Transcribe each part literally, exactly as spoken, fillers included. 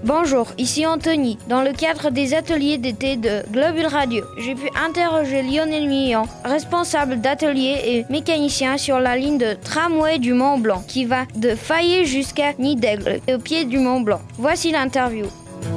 Bonjour, ici Anthony. Dans le cadre des ateliers d'été de Globule Radio, j'ai pu interroger Lionel Millon, responsable d'atelier et mécanicien sur la ligne de tramway du Mont Blanc, qui va de Fayet jusqu'à Nidaigle, au pied du Mont Blanc. Voici l'interview.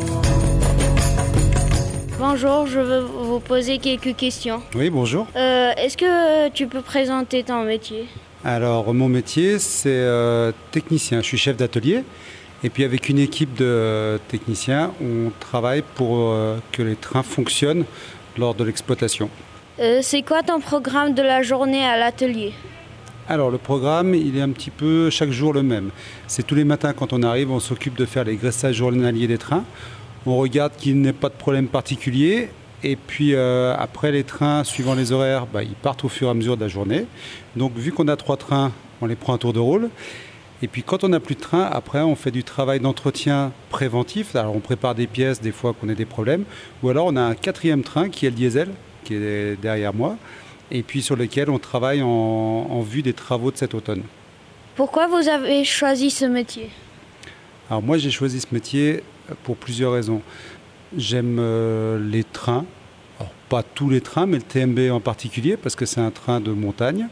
Bonjour, je veux vous poser quelques questions. Oui, bonjour. Euh, est-ce que tu peux présenter ton métier ? Alors, mon métier, c'est euh, technicien. Je suis chef d'atelier. Et puis, avec une équipe de euh, techniciens, on travaille pour euh, que les trains fonctionnent lors de l'exploitation. Euh, c'est quoi ton programme de la journée à l'atelier ? Alors, le programme, il est un petit peu chaque jour le même. C'est tous les matins, quand on arrive, on s'occupe de faire les graissages journaliers des trains. On regarde qu'il n'y ait pas de problème particulier. Et puis euh, après, les trains, suivant les horaires, bah, ils partent au fur et à mesure de la journée. Donc vu qu'on a trois trains, on les prend à tour de rôle. Et puis quand on n'a plus de train, après on fait du travail d'entretien préventif. Alors on prépare des pièces des fois qu'on ait des problèmes. Ou alors on a un quatrième train qui est le diesel, qui est derrière moi. Et puis sur lequel on travaille en, en vue des travaux de cet automne. Pourquoi vous avez choisi ce métier ? Alors moi j'ai choisi ce métier pour plusieurs raisons. J'aime euh, les trains, alors, pas tous les trains, mais le T M B en particulier, parce que c'est un train de montagne.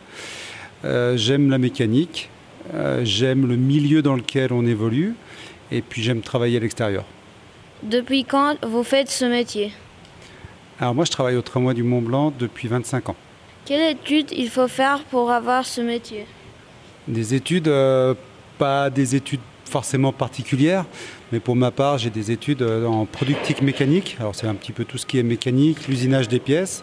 Euh, j'aime la mécanique, euh, j'aime le milieu dans lequel on évolue, et puis j'aime travailler à l'extérieur. Depuis quand vous faites ce métier ? Alors moi, je travaille au tramway du Mont Blanc depuis vingt-cinq ans. Quelle étude il faut faire pour avoir ce métier ? Des études, euh, pas des études forcément particulières, mais pour ma part, j'ai des études en productique mécanique. Alors c'est un petit peu tout ce qui est mécanique, l'usinage des pièces.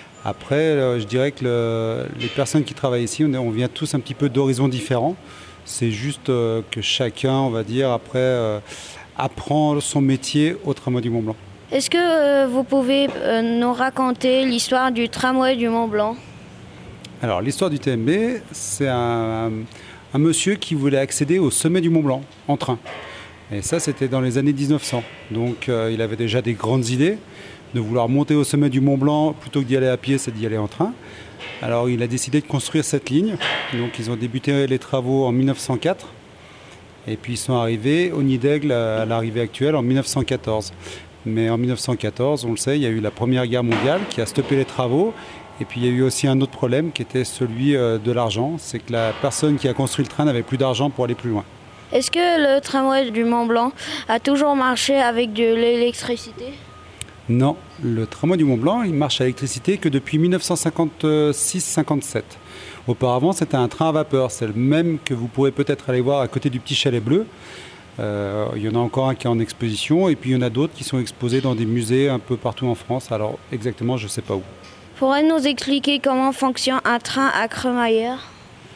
Après, je dirais que le, les personnes qui travaillent ici, on, est, on vient tous un petit peu d'horizons différents. C'est juste que chacun, on va dire, après, euh, apprend son métier au tramway du Mont Blanc. Est-ce que euh, vous pouvez euh, nous raconter l'histoire du tramway du Mont Blanc ? Alors l'histoire du T M B, c'est un... un un monsieur qui voulait accéder au sommet du Mont Blanc en train. Et ça, c'était dans les années dix-neuf cents. Donc euh, il avait déjà des grandes idées de vouloir monter au sommet du Mont Blanc plutôt que d'y aller à pied, c'est d'y aller en train. Alors il a décidé de construire cette ligne. Donc ils ont débuté les travaux en mille neuf cent quatre. Et puis ils sont arrivés au Nidaigle à l'arrivée actuelle en mille neuf cent quatorze. Mais en mille neuf cent quatorze, on le sait, il y a eu la Première Guerre mondiale qui a stoppé les travaux. Et puis il y a eu aussi un autre problème qui était celui de l'argent. C'est que la personne qui a construit le train n'avait plus d'argent pour aller plus loin. Est-ce que le tramway du Mont Blanc a toujours marché avec de l'électricité ? Non, le tramway du Mont Blanc, il marche à l'électricité que depuis mille neuf cent cinquante-six cinquante-sept. Auparavant, c'était un train à vapeur. C'est le même que vous pourrez peut-être aller voir à côté du Petit Chalet Bleu. Euh, il y en a encore un qui est en exposition et puis il y en a d'autres qui sont exposés dans des musées un peu partout en France. Alors exactement, je ne sais pas où. Pourrais-vous nous expliquer comment fonctionne un train à crémaillère ?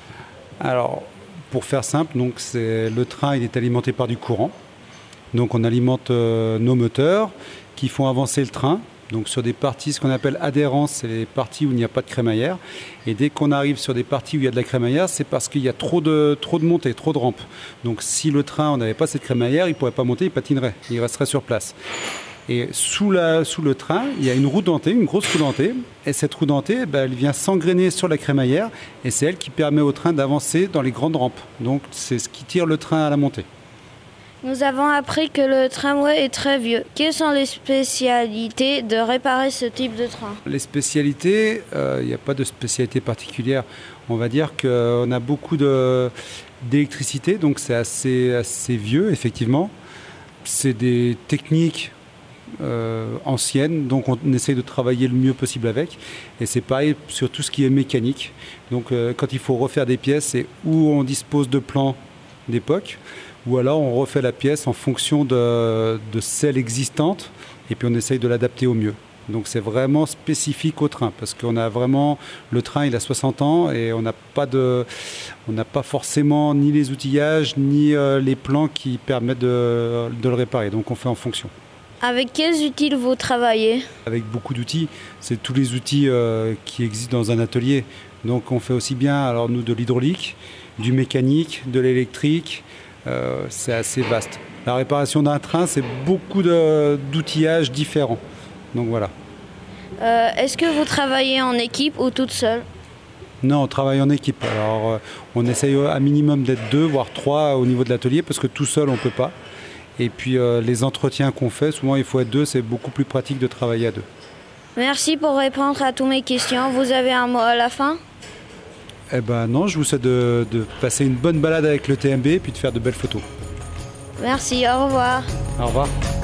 Alors, pour faire simple, donc c'est, le train il est alimenté par du courant. Donc on alimente euh, nos moteurs qui font avancer le train. Donc sur des parties, ce qu'on appelle adhérence, c'est les parties où il n'y a pas de crémaillère. Et dès qu'on arrive sur des parties où il y a de la crémaillère, c'est parce qu'il y a trop de, trop de montées, trop de rampes. Donc si le train, on n'avait pas cette crémaillère, il ne pourrait pas monter, il patinerait, il resterait sur place. Et sous, la, sous le train, il y a une roue dentée, une grosse roue dentée. Et cette roue dentée, ben, elle vient s'engrainer sur la crémaillère. Et c'est elle qui permet au train d'avancer dans les grandes rampes. Donc c'est ce qui tire le train à la montée. Nous avons appris que le tramway est très vieux. Quelles sont les spécialités de réparer ce type de train ? Les spécialités, euh, il n'y a pas de spécialité particulière. On va dire qu'on a beaucoup de, d'électricité, donc c'est assez, assez vieux, effectivement. C'est des techniques Euh, anciennes, donc on essaye de travailler le mieux possible avec, et c'est pareil sur tout ce qui est mécanique. Donc euh, quand il faut refaire des pièces, c'est où on dispose de plans d'époque, ou alors on refait la pièce en fonction de, de celle existante, et puis on essaye de l'adapter au mieux. Donc c'est vraiment spécifique au train, parce qu'on a vraiment, le train il a soixante ans, et on n'a pas de, on n'a pas forcément ni les outillages, ni euh, les plans qui permettent de, de le réparer, donc on fait en fonction. Avec quels outils vous travaillez ? Avec beaucoup d'outils, c'est tous les outils euh, qui existent dans un atelier. Donc on fait aussi bien, alors nous, de l'hydraulique, du mécanique, de l'électrique, euh, c'est assez vaste. La réparation d'un train, c'est beaucoup de, d'outillages différents. Donc voilà. Euh, est-ce que vous travaillez en équipe ou toute seule ? Non, on travaille en équipe. Alors, euh, on essaye à minimum d'être deux, voire trois au niveau de l'atelier, parce que tout seul, on ne peut pas. Et puis euh, les entretiens qu'on fait, souvent il faut être deux, c'est beaucoup plus pratique de travailler à deux. Merci pour répondre à toutes mes questions. Vous avez un mot à la fin ? Eh ben non, je vous souhaite de, de passer une bonne balade avec le T M B et puis de faire de belles photos. Merci, au revoir. Au revoir.